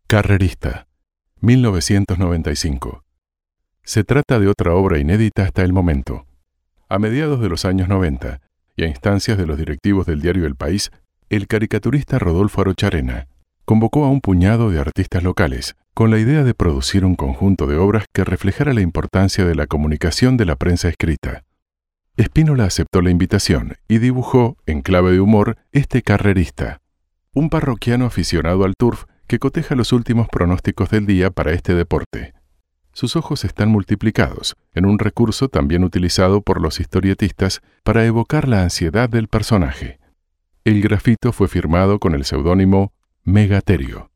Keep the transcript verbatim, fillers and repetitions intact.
Carrerista, mil novecientos noventa y cinco. Se trata de otra obra inédita hasta el momento. A mediados de los años noventa, y a instancias de los directivos del diario El País, el caricaturista Rodolfo Arocharena convocó a un puñado de artistas locales con la idea de producir un conjunto de obras que reflejara la importancia de la comunicación de la prensa escrita. Spínola aceptó la invitación y dibujó, en clave de humor, este Carrerista, un parroquiano aficionado al turf que coteja los últimos pronósticos del día para este deporte. Sus ojos están multiplicados, en un recurso también utilizado por los historietistas para evocar la ansiedad del personaje. El grafito fue firmado con el seudónimo Megaterio.